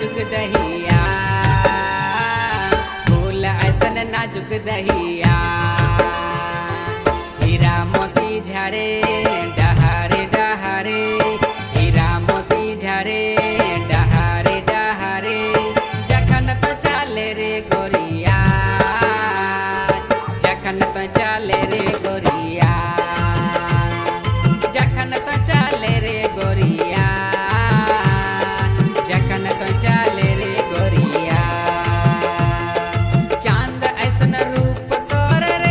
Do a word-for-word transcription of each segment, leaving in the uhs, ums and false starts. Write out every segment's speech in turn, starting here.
नाजुक दहिया, फूल ऐसन नाजुक दहिया। हीरा मोती झरे डहारे डहारे, हीरा मोती झरे डहारे डहारे। जखन तो चाले रे गोरिया, जखन तो चाले रे गोरिया, जखन तो चाले रे गोरिया, जखन तो चाले रे गोरिया। चांद ऐसन रूप तोर रे,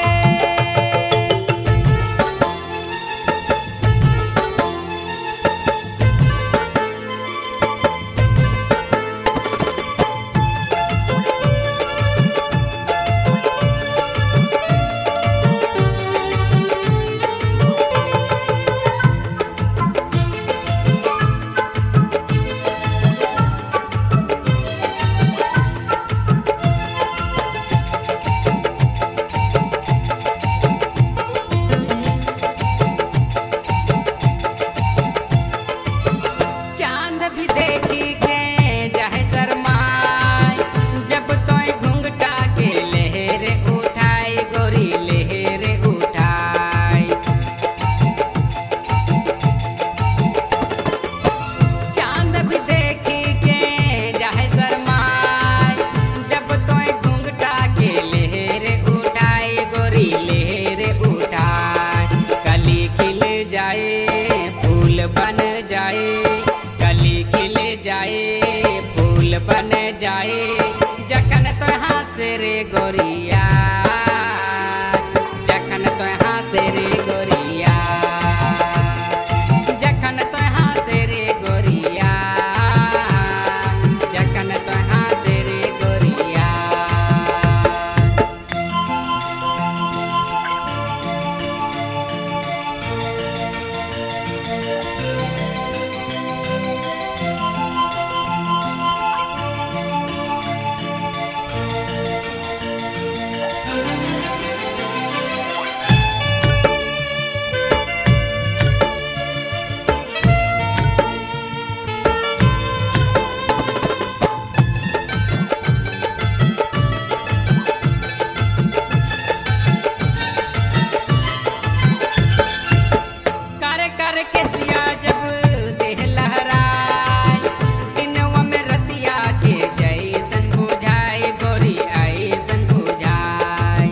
चांद भी देखी के जाहे शरमाए, जब तोय घुंघटा के लहर उठाई गोरी लहर उठाई। चांद भी देखी के जाहे शरमाए, जब तोय घुंघटा के लहर उठाई गोरी लहर उठाई। कली खिल जाए फूल बन जाए, कली खिल जाए फूल बन जाए। जखन तो हाथ रे गोरिया, जखन तो हाथ रे गोरिया, जखन तो हाथ रे गोरिया, जखन तो हाथ रे गोरिया। कर कर के सिया जब देह लहराए, दिनवा में रतिया के जैसन बुझाए गोरी ऐसन बुझाए।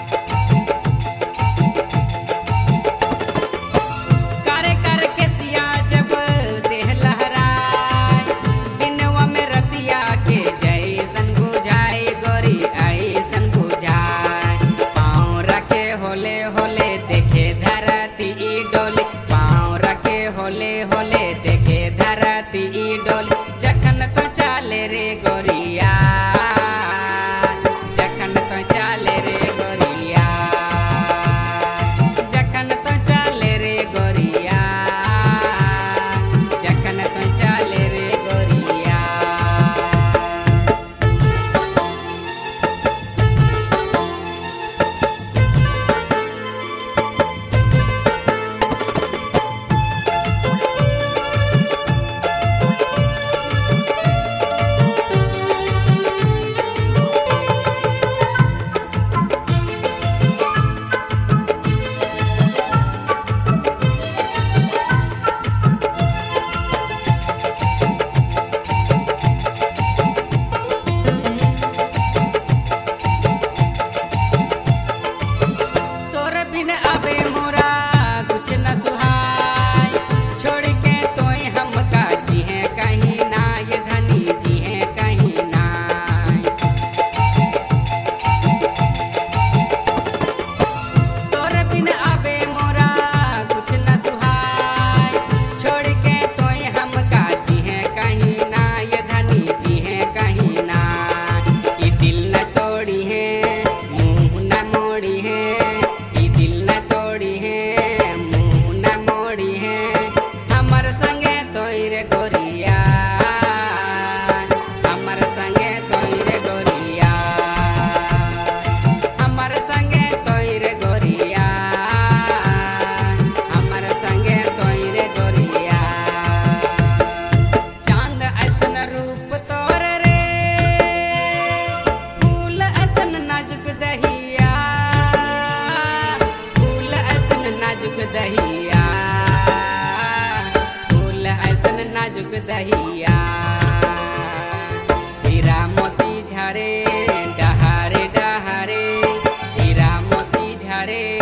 कर कर के सिया जब देह लहराए, दिनवा में रतिया के जैसन बुझाए गोरी ऐसन बुझाए। पाँव रखे होले होले देखे धरती डोले, पाँव रखे होले होले देखे धरती डोले। जखन तो चाले रे गोरिया, जखन तो चाले रे गोरिया, जखन तो चाले रे गोरिया, जखन तो चाले रे गोरिया। दहिया हीरा मोती झरे डहारे डहारे हीरा मोती झरे